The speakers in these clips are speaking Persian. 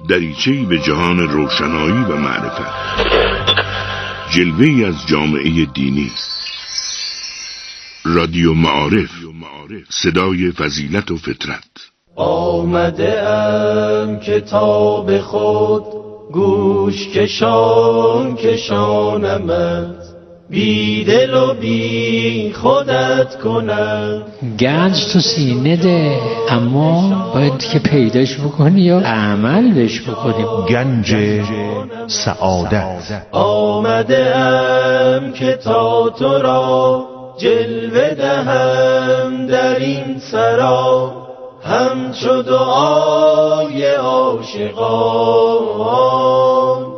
دریچه‌ای به جهان روشنایی و معرفت، جلوه‌ای از جامعه دینی. رادیو معارف، صدای فضیلت و فطرت. آمده ام کتاب خود گوش کشان کشانمت، بی دل و بی خودت کنم. گنج تو سینه ده، اما باید که پیداش بکنی یا عمل بهش بکنی. گنج سعادت. آمده ام که تا تو را جلوه دهم در این سرا، همچو دعای عاشقان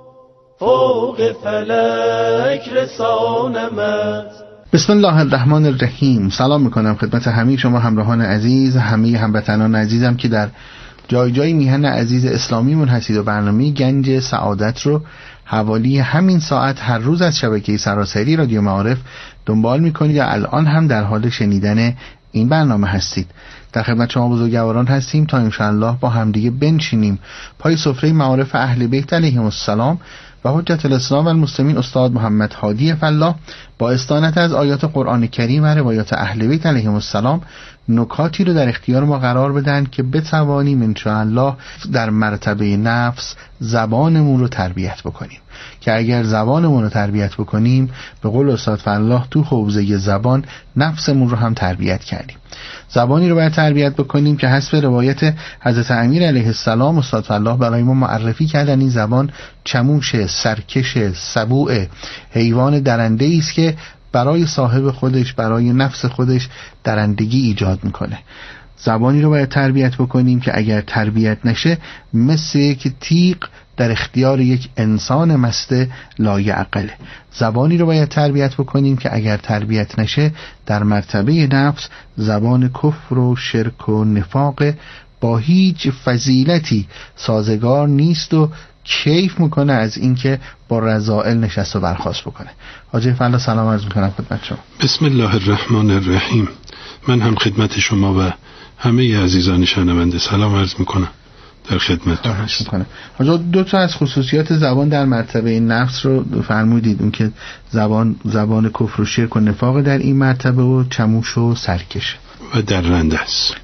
فوق فلک رسانمت. بسم الله الرحمن الرحیم. سلام میکنم خدمت همه شما همراهان عزیز، همه هموطنان عزیزم که در جای جای میهن عزیز اسلامیمون هستید و برنامه گنج سعادت رو حوالی همین ساعت هر روز از شبکه سراسری رادیو معارف دنبال میکنید و الان هم در حال شنیدن این برنامه هستید. در خدمت شما بزرگواران هستیم تا انشاءالله با همدیگه بنشینیم پای سفره معارف اهل بیت علیهم السلام و حجت الاسلام و المسلمین استاد محمد هادی فلاح با استعانت از آیات قرآن کریم و روایات اهل بیت علیهم السلام نکاتی رو در اختیار ما قرار بدن که بتوانیم انشاءالله در مرتبه نفس زبانمون رو تربیت بکنیم، که اگر زبانمون رو تربیت بکنیم به قول استاد فلاح تو حوزه زبان نفسمون رو هم تربیت کردیم. زبانی رو باید تربیت بکنیم که حسب روایت حضرت امیر علیه السلام استاد فلاح برای ما معرفی کردن این زبان چموش، سرکش، سبوع، حیوان درنده‌ای است که برای صاحب خودش، برای نفس خودش درندگی ایجاد میکنه. زبانی رو باید تربیت بکنیم که اگر تربیت نشه مثل یک تیغ در اختیار یک انسان مست لایعقله. زبانی رو باید تربیت بکنیم که اگر تربیت نشه در مرتبه نفس زبان کفر و شرک و نفاق با هیچ فضیلتی سازگار نیست و کیف میکنه از اینکه با رذائل نشست و برخاست بکنه. حاجی فلا سلام عرض میکنم خدمت شما. بسم الله الرحمن الرحیم. من هم خدمت شما و همه عزیزان شنونده سلام عرض میکنم. در خدمتتون هستم. حاجی دو تا از خصوصیات زبان در مرتبه نفس رو فرمودید، اون که زبان کفر و شرک و نفاق در این مرتبه و چموش و سرکش و درنده است.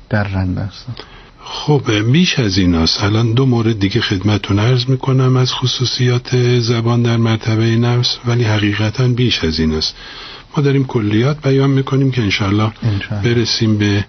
خب بیش از این است. الان دو مورد دیگه خدمتتون عرض میکنم از خصوصیات زبان در مرتبه نفس، ولی حقیقتا بیش از این است. ما داریم کلیات بیان میکنیم که انشاءالله برسیم به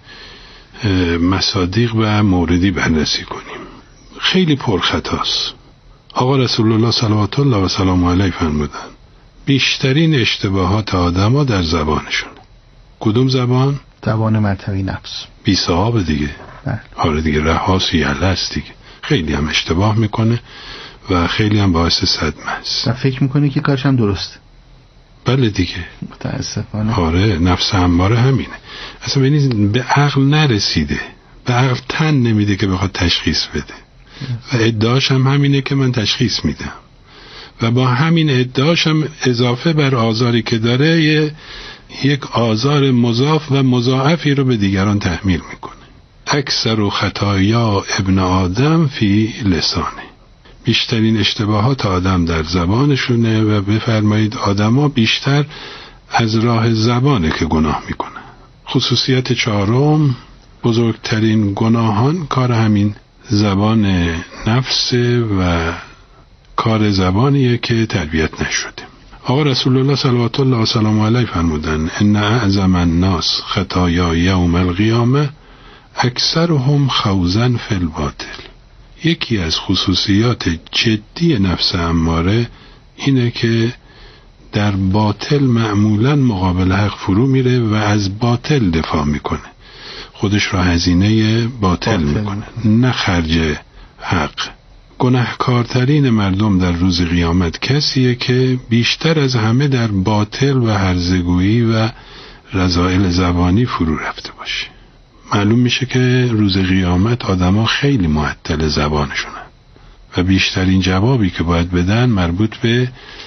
مصادیق و موردی بررسی کنیم. خیلی پرخطاست. آقا رسول الله صلوات الله و سلام علیه فرمودن بیشترین اشتباهات آدما در زبانشون. کدوم زبان؟ زبان مرتبه نفس. بی صاحب دیگه. آره دیگه، رهاس یله است دیگه. خیلی هم اشتباه میکنه و خیلی هم باعث صدمه است و فکر میکنه که کارش هم درسته. بله دیگه، متاسفانه. آره، نفس همواره همینه. اصلا به عقل نرسیده، به عقل تن نمیده که بخواد تشخیص بده و ادعاش هم همینه که من تشخیص میدم و با همین ادعاش هم اضافه بر آزاری که داره یک آزار مضاف و مضاعفی رو به دیگران تحمیل میکنه. اکثر و خطایا ابن آدم فی لسانه. بیشترین اشتباهات آدم در زبانشونه و بفرمایید آدما بیشتر از راه زبانه که گناه میکنن. خصوصیت چهارم، بزرگترین گناهان کار همین زبان نفس و کار زبانیه که تربیت نشده. آقا رسول الله صلوات الله و سلام علیه فرمودن ان اعظم الناس خطایا یوم القیامه اکثرهم خوضا فی الباطل. یکی از خصوصیات جدی نفس اماره اینه که در باطل معمولا مقابل حق فرو میره و از باطل دفاع میکنه، خودش را هزینه باطل میکنه نه خرج حق. گناهکارترین مردم در روز قیامت کسیه که بیشتر از همه در باطل و هرزگویی و رذائل زبانی فرو رفته باشه. معلوم میشه که روز قیامت آدما خیلی معطل زبانشونن و بیشترین جوابی که باید بدن مربوط به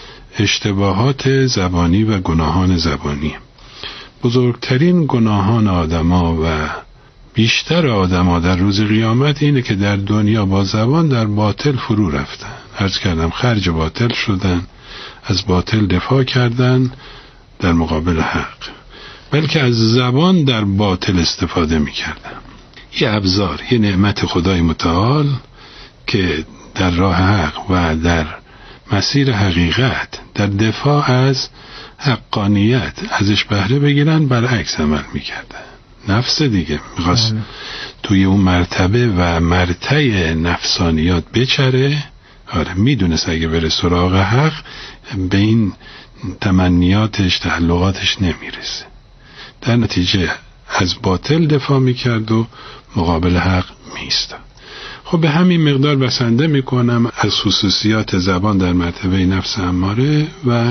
اشتباهات زبانی و گناهان زبانی. بزرگترین گناهان آدما و بیشتر آدم‌ها در روز قیامت اینه که در دنیا با زبان در باطل فرو رفتن، عرض کردم خرج باطل شدن، از باطل دفاع کردن در مقابل حق، بلکه از زبان در باطل استفاده می‌کردن. یه ابزار، یه نعمت خدای متعال که در راه حق و در مسیر حقیقت در دفاع از حقانیت ازش بهره بگیرن، برعکس عمل می‌کردن. نفس دیگه میخواست توی اون مرتبه و مرتع نفسانیات بچره. آره میدونست اگه بره سراغ حق به این تمنیاتش تعلقاتش نمیرسه، در نتیجه از باطل دفاع میکرد و مقابل حق میستاد. خب به همین مقدار بسنده میکنم از خصوصیات زبان در مرتبه نفس اماره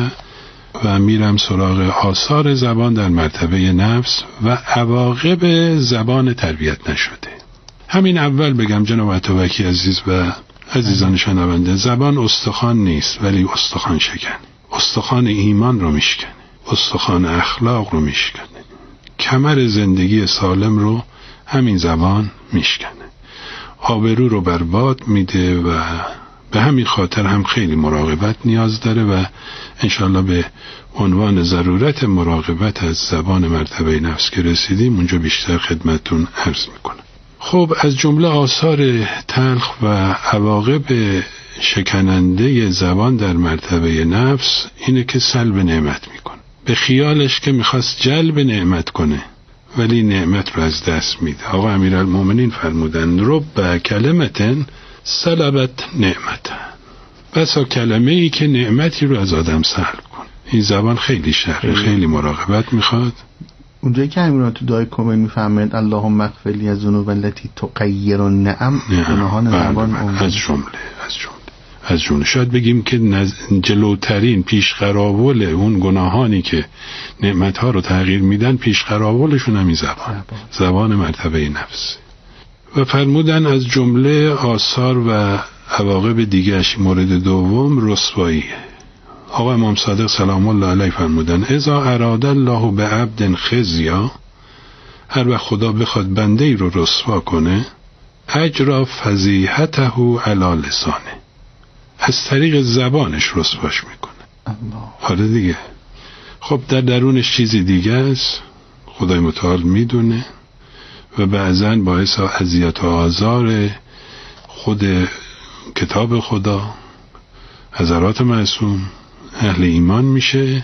و میرم سراغ آثار زبان در مرتبه نفس و عواقب زبان تربیت نشده. همین اول بگم جناب عطابکی عزیز و عزیزان شنونده، زبان استخوان نیست ولی استخوان شکن. استخوان ایمان رو میشکنه، استخوان اخلاق رو میشکنه، کمر زندگی سالم رو همین زبان میشکنه، آبرو رو برباد میده و به همین خاطر هم خیلی مراقبت نیاز داره و انشالله به عنوان ضرورت مراقبت از زبان مرتبه نفس که رسیدیم اونجا بیشتر خدمتون عرض میکنم. خب از جمله آثار تلخ و عواقب شکننده زبان در مرتبه نفس اینه که سلب نعمت میکنه. به خیالش که میخواست جلب نعمت کنه ولی نعمت رو از دست میده. آقا امیرالمومنین فرمودن رب کلمتن سلبت نعمتن، بسا کلمه ای که نعمتی رو از آدم سلب کن. این زبان خیلی شهره، خیلی مراقبت میخواد. اونجایی که امیران تو دعای کامل میفرمایند اللهم اغفر لی الذنوب التي تغیر النعم، گناهان زبان از جمله شاید بگیم که جلوترین پیش قراول اون گناهانی که نعمتها رو تغییر میدن، پیش قراولشون همین زبان مرتبه نفس. و فرمودن از جمله آثار و عواقب دیگرش مورد دوم رسواییه. آقا امام صادق سلام الله علیه فرمودن اذا اراد الله بعبد خزیا، هر وقت خدا بخواد بنده ای رو رسوا کنه، اجرا فضیحته علی لسانه، از طریق زبانش رسواش میکنه. حالا دیگه خب در درونش چیزی دیگه است، خدای متعال میدونه و بعضن باعث اذیت و آزار خود کتاب خدا، حضرات معصوم، اهل ایمان میشه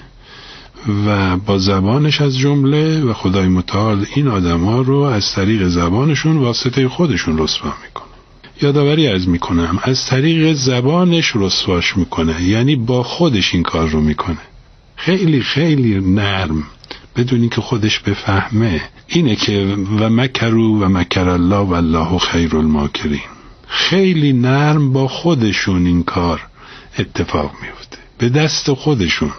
و با زبانش از جمله و خدای متعال این آدم‌ها رو از طریق زبانشون واسطه خودشون رسوا میکنه. یادآوری عرض میکنم از طریق زبانش رسواش میکنه، یعنی با خودش این کار رو میکنه، خیلی خیلی نرم، بدون اینکه خودش بفهمه. اینه که و مکروا و مکر الله و الله خیر الماکرین، خیلی نرم با خودشون این کار اتفاق میفته، به دست خودشون،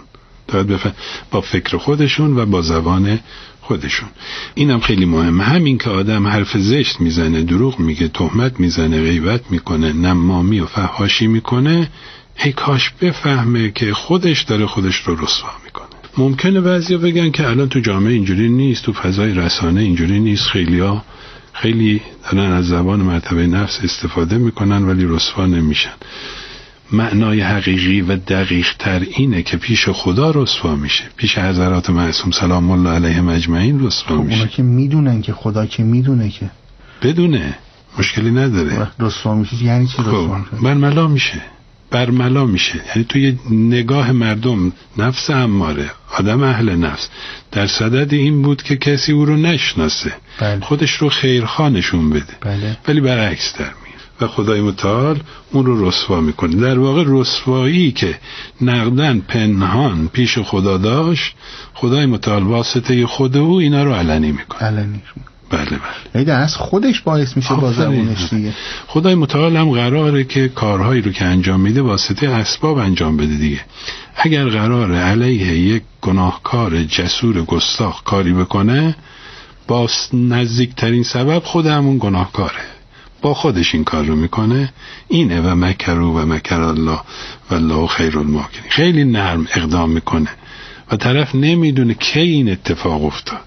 با فکر خودشون و با زبان خودشون. اینم خیلی مهمه. همین که آدم حرف زشت میزنه، دروغ میگه، تهمت میزنه، غیبت میکنه، نمامی و فحاشی میکنه، ای کاش بفهمه که خودش داره خودش رو رسوا میکنه. ممکنه بعضیا بگن که الان تو جامعه اینجوری نیست، تو فضای رسانه اینجوری نیست، خیلیا خیلی دارن از زبان مرتبه نفس استفاده میکنن ولی رسوا نمیشن. معنای حقیقی و دقیق تر اینه که پیش خدا رسوا میشه، پیش حضرات معصوم سلام الله علیهم اجمعین رسوا میشه. اونا که میدونن که خدا که میدونه که بدونه مشکلی نداره. رسوا میشه یعنی چی رسوا میشه؟ برملا میشه. یعنی توی نگاه مردم نفس اماره، آدم اهل نفس در صدد این بود که کسی او رو نشناسه، خودش رو خیرخواه نشون بده، ولی برعکس در و خدای متعال اون رو رسوا میکنه. در واقع رسوایی که نقدن پنهان پیش خدا داشت، خدای متعال واسطه خود او اینا رو علنی میکنه. بله. یعنی از خودش باعث میشه با زبونش دیگه. خدای متعال هم قراره که کارهایی رو که انجام میده واسطه اسباب انجام بده دیگه. اگر قراره علیه یک گناهکار جسور گستاخ کاری بکنه، با نزدیکترین سبب خود همون گناهکاره، با خودش این کار رو میکنه. اینه و مکروا و مکر الله و الله خیر الماکرین. خیلی نرم اقدام میکنه و طرف نمیدونه کی این اتفاق افتاد.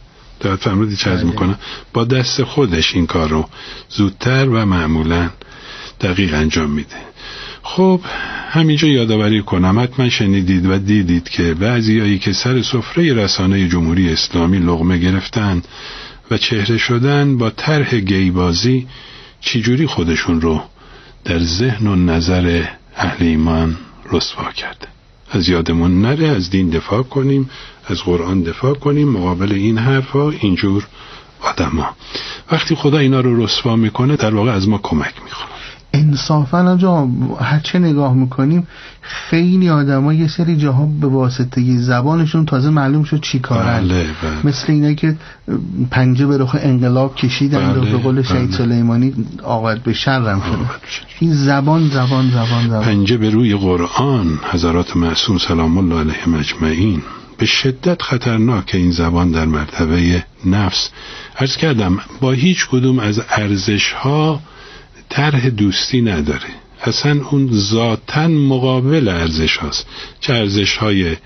دقت فرمودید چه عرض میکنم؟ با دست خودش این کار رو زودتر و معمولا دقیق انجام میده. خب همینجا یادآوری کنم، حتما شنیدید و دیدید که بعضیایی که سر سفره رسانه جمهوری اسلامی لقمه گرفتن و چهره شدن با طرح گیبازی چجوری خودشون رو در ذهن و نظر اهل ایمان رسوا کرده. از یادمون نره از دین دفاع کنیم، از قرآن دفاع کنیم مقابل این حرفا اینجور آدما. وقتی خدا اینا رو رسوا میکنه در واقع از ما کمک میخواد. انصافا آجا هرچه نگاه میکنیم خیلی آدم ها یه سری جاها به واسطه زبانشون تازه معلوم شد چی کارن. بله. مثل اینه که پنجه به رخ انقلاب کشیدن و به قول شهید سلیمانی عاقبت به شرم شده. این زبان پنجه به روی قرآن. حضرات معصوم سلام الله علیهم اجمعین به شدت خطرناک این زبان در مرتبه نفس. عرض کردم با هیچ کدوم از ارزش ها طرح دوستی نداره، اصلا اون ذاتاً مقابل ارزش هاست، چه ارزش های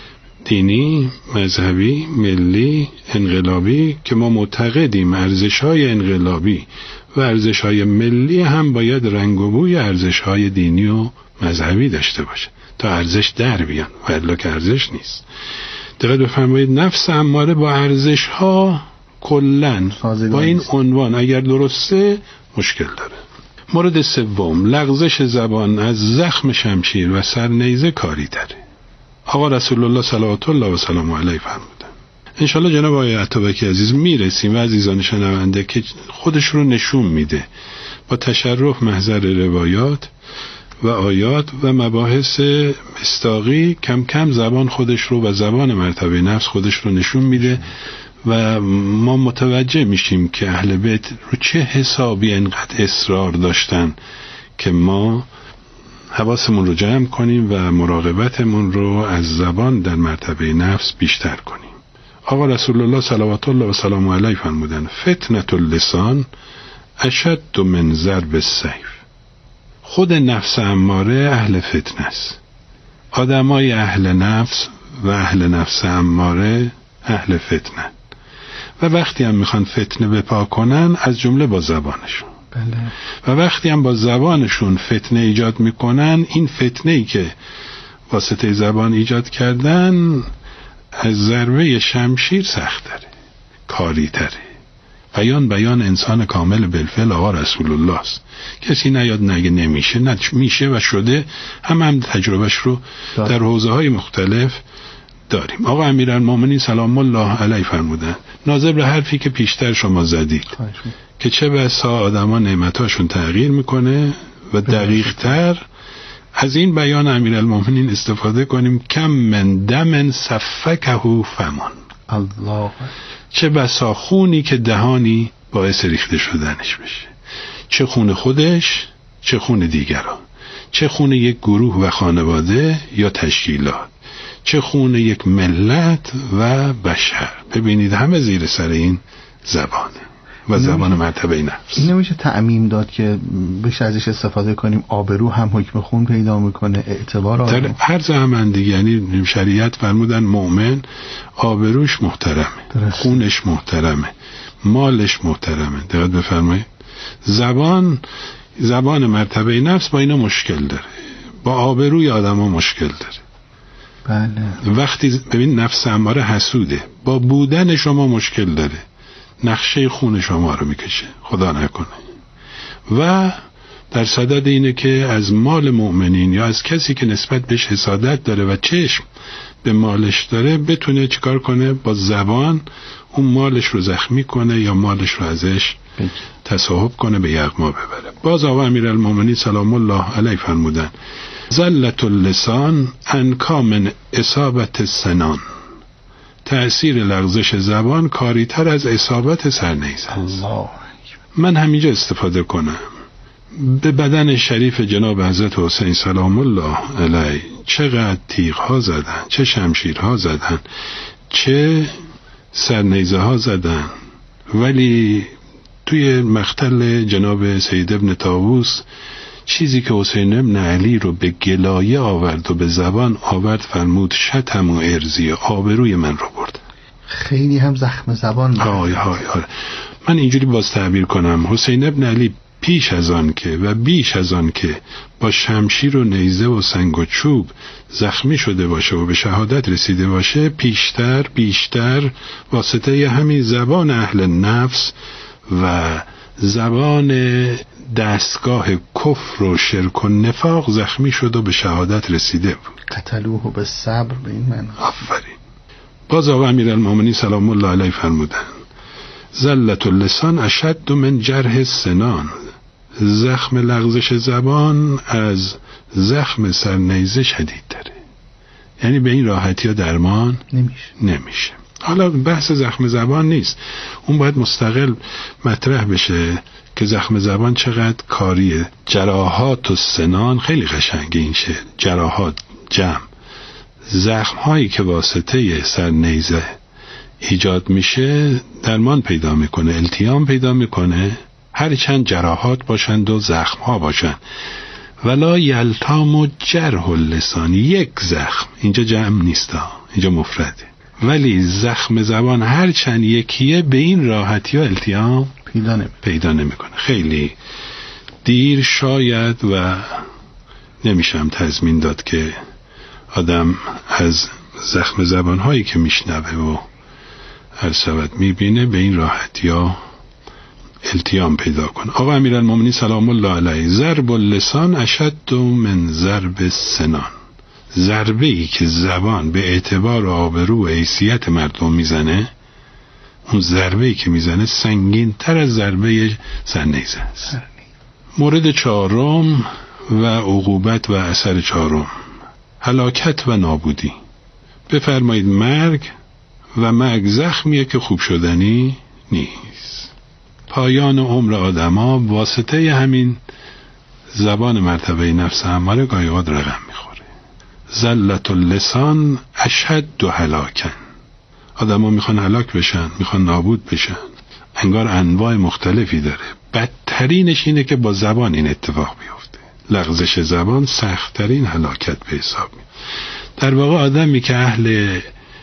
دینی، مذهبی، ملی، انقلابی که ما معتقدیم ارزش های انقلابی و ارزش های ملی هم باید رنگ و بوی ارزش های دینی و مذهبی داشته باشه تا ارزش در بیان و الا که ارزش نیست. دقیق بفرمایید نفس اماره با ارزش ها کلن با این عنوان اگر درسته مشکل داره. مورد سوم، لغزش زبان از زخم شمشیر و سرنیزه کاری تره. آقا رسول الله صلوات الله و سلام علیه فرمودن. انشالله جناب آقای عطابکی عزیز میرسیم و عزیزان شنونده که خودش رو نشون میده با تشرف محضر روایات و آیات و مباحث مصداقی کم کم زبان خودش رو و زبان مرتبه نفس خودش رو نشون میده و ما متوجه میشیم که اهل بیت رو چه حسابی انقدر اصرار داشتن که ما حواسمون رو جمع کنیم و مراقبتمون رو از زبان در مرتبه نفس بیشتر کنیم. آقا رسول الله صلوات الله و سلام علیه فرمودن فتنة اللسان اشد من ضرب السیف. خود نفس اماره اهل فتنه است. آدمای اهل نفس و اهل نفس اماره اهل فتنه و وقتی هم میخوان فتنه بپا کنن از جمله با زبانشون. بله. و وقتی هم با زبانشون فتنه ایجاد میکنن این فتنه‌ای که واسطه زبان ایجاد کردن از ضربه شمشیر سخت‌تره، کاری‌تره. بیان انسان کامل بالفعل آقا رسول الله است. کسی نیاد نگه نمیشه، نه میشه و شده. هم تجربهش رو در حوزه‌های مختلف داریم. آقا امیرالمومنین سلام الله علیه فرمودن ناظر به حرفی که پیشتر شما زدید که چه بسا آدما نعمتاشون تغییر میکنه و دقیق تر از این بیان امیرالمومنین استفاده کنیم کم من دم سفکه فمن. الله. چه بسا خونی که دهانی باعث ریخته شدنش بشه، چه خون خودش چه خون دیگران، چه خون یک گروه و خانواده یا تشکیلات، چه خون یک ملت و بشر. ببینید همه زیر سر این زبانه و زبان مرتبه نفس. این نمیشه تعمیم داد که بشه ازش استفاده کنیم آبرو هم حکم خون پیدا میکنه، اعتبار آبرو در هر زمان دیگه. یعنی شریعت فرمودن مؤمن آبروش محترمه، خونش محترمه، مالش محترمه. دقت بفرمایید زبان مرتبه نفس با اینا مشکل داره، با آبروی آدم ها مشکل داره. بله. وقتی ببین نفس اماره حسوده، با بودن شما مشکل داره، نقشه خون شما رو میکشه، خدا نکنه. و در صدد اینه که از مال مؤمنین یا از کسی که نسبت بهش حسادت داره و چشم به مالش داره بتونه چیکار کنه؟ با زبان اون مالش رو زخمی کنه یا مالش رو ازش تصاحب کنه، به یغما ببره. باز آقا امیرالمومنین سلام الله علیه فرمودن زلت اللسان انکا من اصابت السنان. تأثیر لغزش زبان کاریتر از اصابت سرنیزه است. من همینجا استفاده کنم به بدن شریف جناب حضرت حسین سلام الله علیه چقدر تیغ ها زدن، چه شمشیر ها زدن، چه سرنیزه ها زدن، ولی توی مقتل جناب سید ابن طاووس چیزی که حسین ابن علی رو به گلایه آورد و به زبان آورد فرمود شتم و ارزی آبروی من رو برد. خیلی هم زخم زبان. آره. من اینجوری باز تعبیر کنم، حسین ابن علی پیش از آن که و بیش از آن که با شمشیر و نیزه و سنگ و چوب زخمی شده باشه و به شهادت رسیده باشه، بیشتر واسطه همین زبان اهل نفس و زبان دستگاه کفر و شرک و نفاق زخمی شد و به شهادت رسیده بود. قتلوه به صبر، به این معنی. آفرین. باز آقا امیرالمومنین سلام الله علیه فرمودن زلت اللسان اشد من جرح السنان. زخم لغزش زبان از زخم سرنیزه شدید تره، یعنی به این راحتی ها درمان نمیشه. حالا بحث زخم زبان نیست، اون باید مستقل مطرح بشه که زخم زبان چقدر کاریه. جراحات و سنان خیلی قشنگه این شعر، جراحات جمع، زخم هایی که واسطه سرنیزه ایجاد میشه درمان پیدا میکنه، التیام پیدا میکنه، هر چند جراحات باشند و زخم ها باشند. ولا یلتام و جرح اللسان، یک زخم، اینجا جمع نیست، اینجا مفرده، ولی زخم زبان هر چند یکیه به این راحتی ها التیام پیدا نمیکنه. خیلی دیر شاید و نمیشم تضمین داد که آدم از زخم زبان هایی که میشنوه و هر سبت میبینه به این راحتی ها التیام پیدا کن. آقا امیرالمومنین سلام الله علیه ضرب اللسان اشد من ضرب السنان. ضربه‌ای که زبان به اعتبار آبرو و حیثیت مردم میزنه، اون ضربه‌ای که میزنه سنگین تر از ضربه سرنیزه است. مورد چهارم و عقوبت و اثر چهارم، هلاکت و نابودی. بفرمایید مرگ و مرگ زخمیه که خوب شدنی نیست. پایان عمر آدما واسطه همین زبان مرتبه نفس اماره گاهی اوقات رقم میخوره. زلت اللسان اشد هلاکن. آدما میخوان هلاک بشن، میخوان نابود بشن، انگار انواع مختلفی داره. بدترینش اینه که با زبان این اتفاق بیفته. لغزش زبان سخت‌ترین هلاکت به حساب میاد. در واقع آدمی که اهل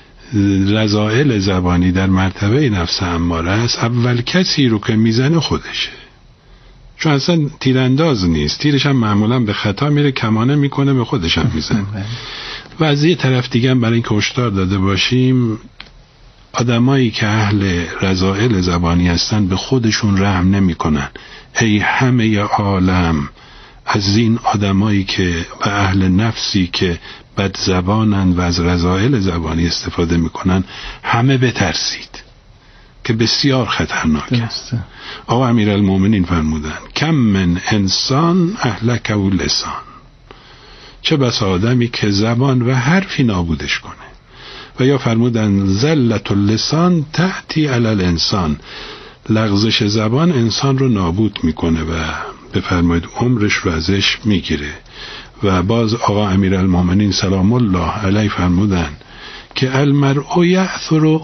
رذائل زبانی در مرتبه نفس اماره است، اول کسی رو که میزنه خودشه، چون اصلا تیرانداز نیست، تیرش هم معمولا به خطا میره، کمانه میکنه به خودش هم میزنه. و از یه طرف دیگه برای این که هشدار داده باشیم، آدمایی که اهل رذائل زبانی هستن به خودشون رحم نمیکنن. ای همه عالم از این آدمایی که به اهل نفسی که بد زبانن و از رذائل زبانی استفاده میکنن همه بترسید که بسیار خطرناک است. آقا امیرالمومنین فرمودن کم من انسان اهلک و لسان. چه بس آدمی که زبان و حرفی نابودش کنه. و یا فرمودن زلت اللسان تأتی علی الانسان. لغزش زبان انسان رو نابود میکنه و بفرمایید عمرش رو ازش میگیره. و باز آقا امیرالمومنین سلام الله علیه فرمودن که المرء یعثر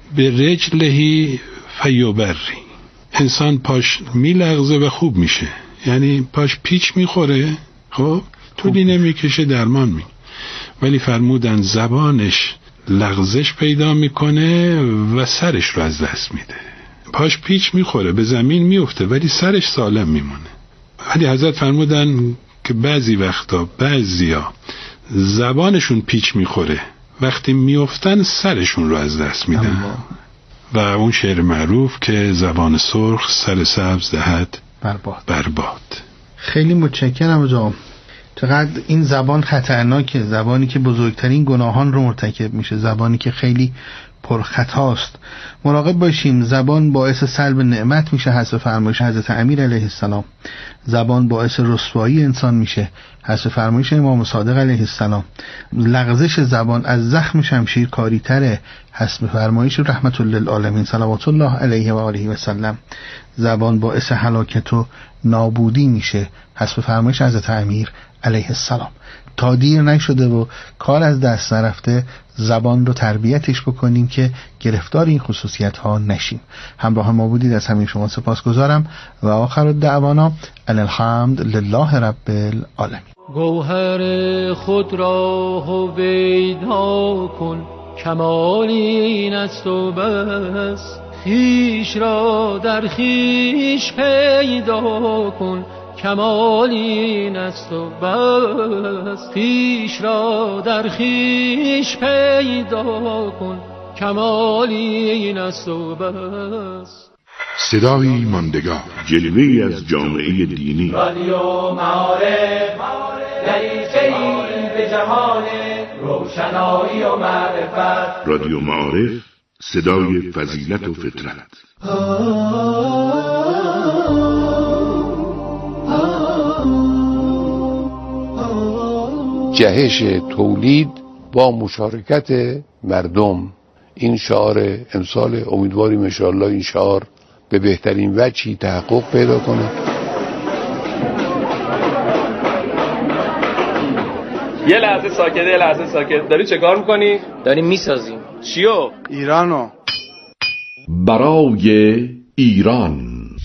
برجله فیبری. انسان پاش میلغزه و خوب میشه، یعنی پاش پیچ میخوره، خب طولی نمیکشه درمان می. ولی فرمودن زبانش لغزش پیدا میکنه و سرش رو از دست میده. پاش پیچ میخوره، به زمین میفته ولی سرش سالم میمونه. ولی حضرت فرمودن که بعضی وقتا بعضیا زبانشون پیچ میخوره، وقتی میفتن سرشون رو از دست میدن. و اون شعر معروف که زبان سرخ سر سبز دهد برباد. خیلی متشکرم آقا. چقدر این زبان خطرناکه، زبانی که بزرگترین گناهان رو مرتکب میشه، زبانی که خیلی پرخطاست. مراقب باشیم. زبان باعث سلب نعمت میشه حسب فرمایش حضرت امیر علیه السلام. زبان باعث رسوایی انسان میشه حسب فرمایش امام صادق علیه السلام. لغزش زبان از زخم شمشیر کاری تره حسب فرمایش رحمت للعالمین صلوات الله علیه و آله و سلم. زبان باعث هلاکت و نابودی میشه حسب فرمایش حضرت امیر علیه السلام. تا دیر نشده و کار از دست نرفته زبان رو تربیتش بکنیم که گرفتار این خصوصیت ها نشیم. همراه ما بودید از همین شما سپاسگزارم و آخر الدعوانا الحمد لله رب العالمین. گوهر خود را هویدا کن کمال این است و بس. خویش را در خویش پیدا کن، کمال این است و بس. خویش را در خویش پیدا کن، کمال این است و بس. صدایی ماندگار، جلوه‌ای از جامعه دینی. رادیو معارف، دریچه‌ای به جهان روشنایی و معرفت. رادیو معارف، صدای فضیلت و فطرت. جهش تولید با مشارکت مردم، این شعار امسال امیدواریم ان شاءالله این شعار به بهترین وجهی تحقق پیدا کنه. یه لحظه ساکت. داری چه کار میکنی؟ داریم میسازیم. چیو؟ ایرانو. برای ایران.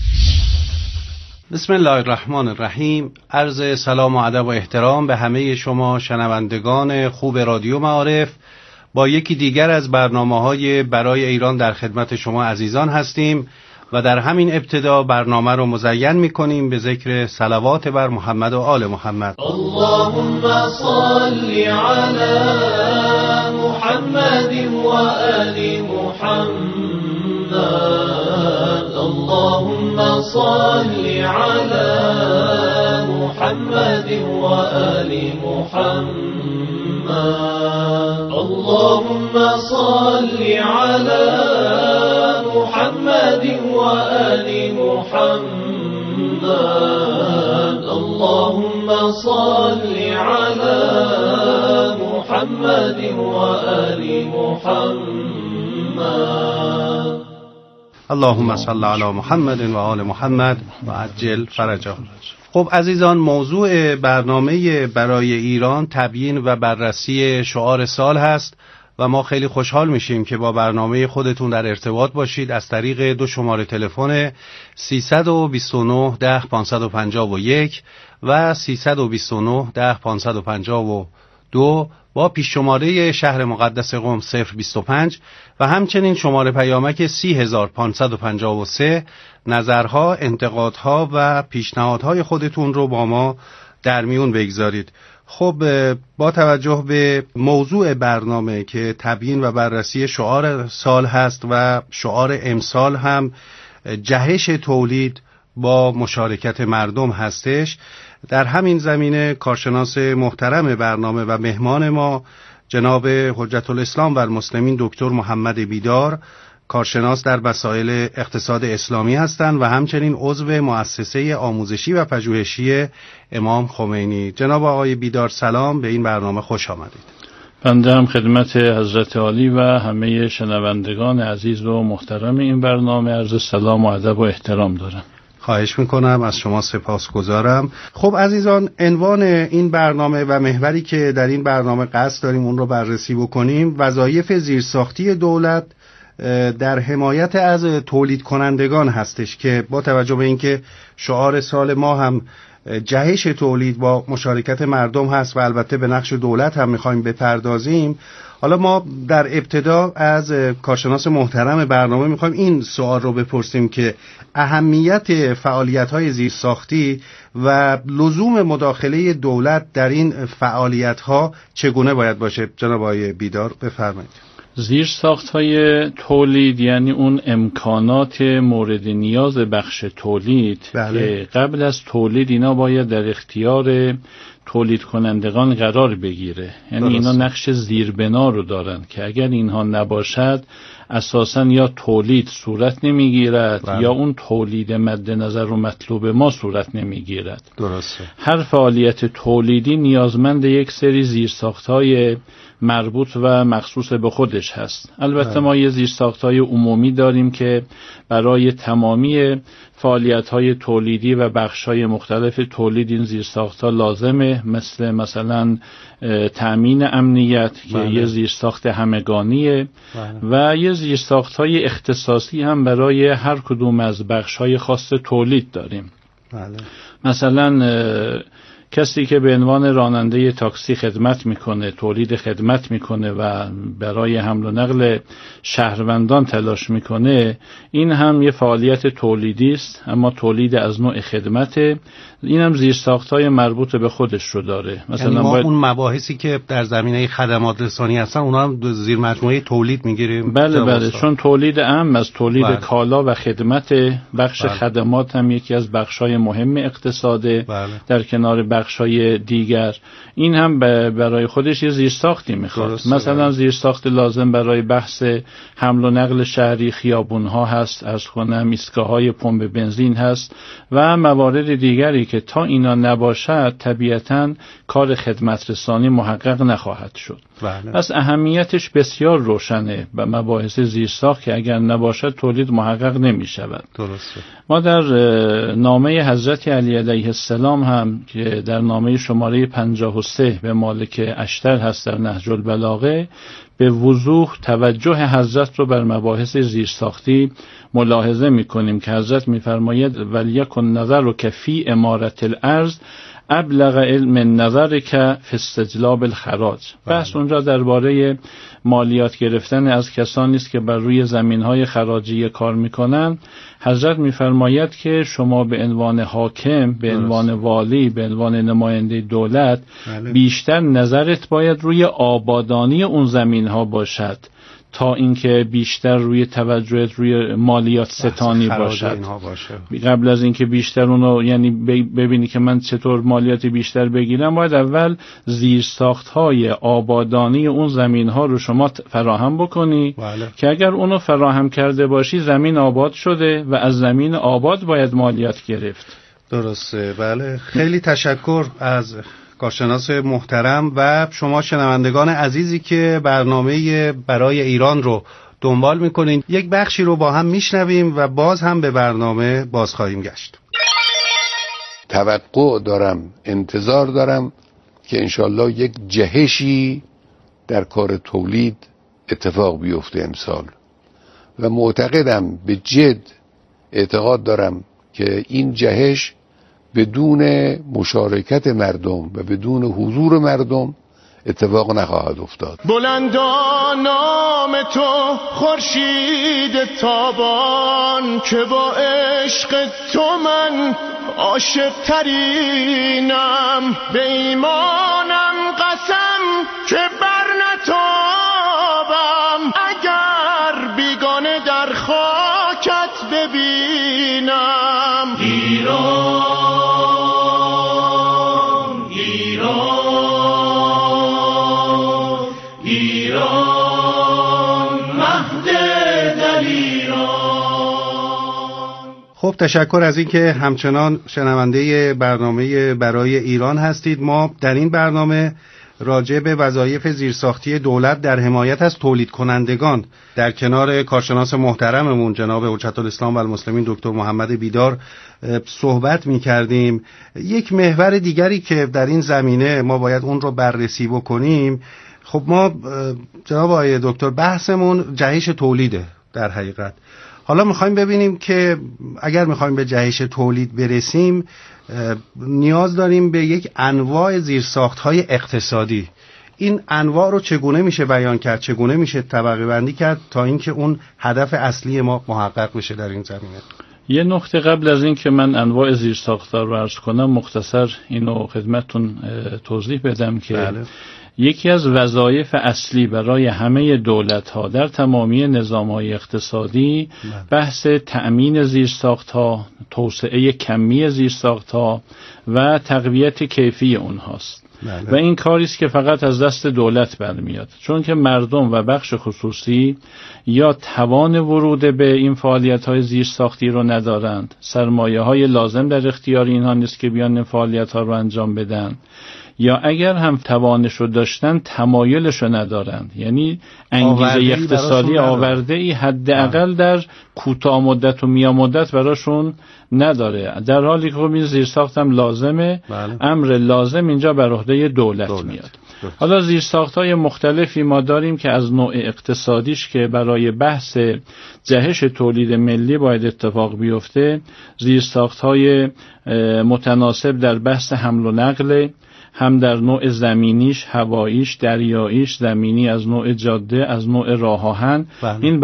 بسم الله الرحمن الرحیم. عرض سلام و ادب و احترام به همه شما شنوندگان خوب رادیو معارف. با یکی دیگر از برنامه‌های برای ایران در خدمت شما عزیزان هستیم و در همین ابتدا برنامه رو مزین می‌کنیم به ذکر صلوات بر محمد و آل محمد. اللهم صل علی محمد و آل محمد. اللهم صل علی محمد و آل محمد. اللهم صل علی محمد و آل محمد. اللهم صل علی محمد و آل محمد. اللهم صل علی محمد و آل محمد و عجل فرجه. خب عزیزان، موضوع برنامه برای ایران تبیین و بررسی شعار سال هست و ما خیلی خوشحال میشیم که با برنامه خودتون در ارتباط باشید از طریق دو شماره تلفن 329 10 551 و 329 10 552 با پیش شماره شهر مقدس قم 025 و همچنین شماره پیامک 30553. نظرها، انتقادها و پیشنهادهای خودتون رو با ما در میون بگذارید. خب با توجه به موضوع برنامه که تبیین و بررسی شعار سال هست و شعار امسال هم جهش تولید با مشارکت مردم هستش، در همین زمینه کارشناس محترم برنامه و مهمان ما جناب حجت الاسلام و المسلمین دکتر محمد بیدار، کارشناس در مسائل اقتصاد اسلامی هستند و همچنین عضو مؤسسه آموزشی و پژوهشی امام خمینی. جناب آقای بیدار سلام، به این برنامه خوش آمدید. بنده هم خدمت حضرت عالی و همه شنوندگان عزیز و محترم این برنامه عرض سلام و ادب و احترام دارم. خواهش میکنم، از شما سپاسگزارم. خب عزیزان، عنوان این برنامه و محوری که در این برنامه قصد داریم اون رو بررسی بکنیم وظایف زیرساختی دولت در حمایت از تولید کنندگان هستش که با توجه به اینکه شعار سال ما هم جهش تولید با مشارکت مردم هست و البته به نقش دولت هم میخوایم بپردازیم، حالا ما در ابتدا از کارشناس محترم برنامه میخوایم این سوال رو بپرسیم که اهمیت فعالیت‌های زیرساختی و لزوم مداخله دولت در این فعالیت‌ها چگونه باید باشه. جناب آقای بیدار بفرمایید. زیرساخت‌های تولید یعنی اون امکانات مورد نیاز بخش تولید که قبل از تولید اینا باید در اختیار تولید کنندگان قرار بگیره. یعنی اینا نقش زیربنا رو دارن که اگر اینها نباشد اساساً یا تولید صورت نمیگیرد یا اون تولید مد نظر و مطلوب ما صورت نمیگیرد. درسته. هر فعالیت تولیدی نیازمند یک سری زیرساخت‌های مربوط و مخصوص به خودش هست. البته ما یه زیرساخت‌های عمومی داریم که برای تمامی فعالیت‌های تولیدی و بخش‌های مختلف تولید این زیرساخت‌ها لازمه، مثلا تأمین امنیت که یه زیرساخت همگانیه و یه زیرساخت‌های اختصاصی هم برای هر کدوم از بخش‌های خاص تولید داریم. مثلا کسی که به عنوان راننده تاکسی خدمت میکنه، تولید خدمت میکنه و برای حمل و نقل شهروندان تلاش میکنه، این هم یه فعالیت تولیدی است، اما تولید از نوع خدمته. این هم زیرساخت‌های مربوط به خودش رو داره. مثلا یعنی ما اون مباحثی که در زمینه خدمات رسانی هستن اونا هم زیر مجموعه تولید میگیریم. بله، چون تولید عام از تولید کالا و خدمت، بخش خدمات هم یکی از بخش‌های مهم اقتصاده در کنار بخش‌های دیگر. این هم برای خودش یه زیرساختی میخواد. مثلا زیرساخت لازم برای بحث حمل و نقل شهری، خیابون‌ها هست، از کنم ایستگاه‌های پمپ بنزین هست و موارد دیگری که تا اینا نباشد طبیعتاً کار خدمت رسانی محقق نخواهد شد. پس اهمیتش بسیار روشنه و مباحث زیرساخت که اگر نباشد تولید محقق نمی شود. درسته. ما در نامه حضرت علی علیه السلام هم که در نامه شماره 53 به مالک اشتر هست در نهج البلاغه، به وضوح توجه حضرت رو بر مباحث زیرساختی ملاحظه می‌کنیم که حضرت می‌فرماید ولیکن نظرک فی امارة الارض ابلغ علم نظرک فی استجلاب الخراج. بحث اونجا درباره مالیات گرفتن از کسانی است که بر روی زمین‌های خراجی کار می‌کنند. حضرت می‌فرماید که شما به عنوان حاکم، به عنوان والی، به عنوان نماینده دولت بیشتر نظرت باید روی آبادانی اون زمین‌ها باشد تا اینکه بیشتر روی توجهت روی مالیات ستانی باشد. قبل از اینکه بیشتر اونو یعنی ببینی که من چطور مالیات بیشتر بگیرم، باید اول زیرساخت‌های آبادانی اون زمین‌ها رو شما فراهم بکنی که اگر اونو فراهم کرده باشی زمین آباد شده و از زمین آباد باید مالیات گرفت. درسته. بله، خیلی تشکر از کارشناس محترم و شما شنوندگان عزیزی که برنامه برای ایران رو دنبال میکنین. یک بخشی رو با هم میشنویم و باز هم به برنامه باز خواهیم گشت. توقع دارم، انتظار دارم که انشالله یک جهشی در کار تولید اتفاق بیفته امسال و معتقدم، به جد اعتقاد دارم که این جهش بدون مشارکت مردم و بدون حضور مردم اتفاق نخواهد افتاد. بلندا نام تو خورشید تابان که با عشق تو من عاشق ترینم، به ایمانم قسم که بر نتابم اگر بیگانه در خاکت ببینم. ایران خب تشکر از این که همچنان شنونده برنامه برای ایران هستید. ما در این برنامه راجع به وظایف زیرساختی دولت در حمایت از تولید کنندگان در کنار کارشناس محترممون جناب حجت الاسلام و المسلمین دکتر محمد بیدار صحبت می کردیم. یک محور دیگری که در این زمینه ما باید اون رو بررسی بکنیم، خب ما جناب آقای دکتر بحثمون جهش تولیده در حقیقت. حالا میخوایم ببینیم که اگر میخوایم به جهش تولید برسیم نیاز داریم به یک انواع زیرساخت‌های اقتصادی. این انواع رو چگونه میشه بیان کرد، چگونه میشه طبقه بندی کرد تا اینکه اون هدف اصلی ما محقق بشه در این زمینه؟ یه نکته قبل از این که من انواع زیرساخت‌ها رو عرض کنم مختصر اینو خدمتتون توضیح بدم که یکی از وظایف اصلی برای همه دولت‌ها در تمامی نظام‌های اقتصادی بحث تأمین زیرساخت‌ها، توسعه کمی زیرساخت‌ها و تقویت کیفی اونهاست. و این کاری است که فقط از دست دولت برمیاد، چون که مردم و بخش خصوصی یا توان ورود به این فعالیت‌های زیرساختی رو ندارند، سرمایه‌های لازم در اختیار اینها نیست که بیان این فعالیت‌ها رو انجام بدن، یا اگر هم توانشو داشتن تمایلشو ندارند، یعنی انگیزه اقتصادی آورده‌ای حداقل در کوتاه مدت و میان مدت براشون نداره، در حالی که این زیرساخت هم لازمه. امر لازم اینجا بر عهده دولت میاد. حالا زیرساخت‌های مختلفی ما داریم که از نوع اقتصادیش که برای بحث جهش تولید ملی باید اتفاق بیفته، زیرساخت‌های متناسب در بحث حمل و نقل، هم در نوع زمینیش، هواییش، دریاییش، زمینی از نوع جاده، از نوع راه آهن. این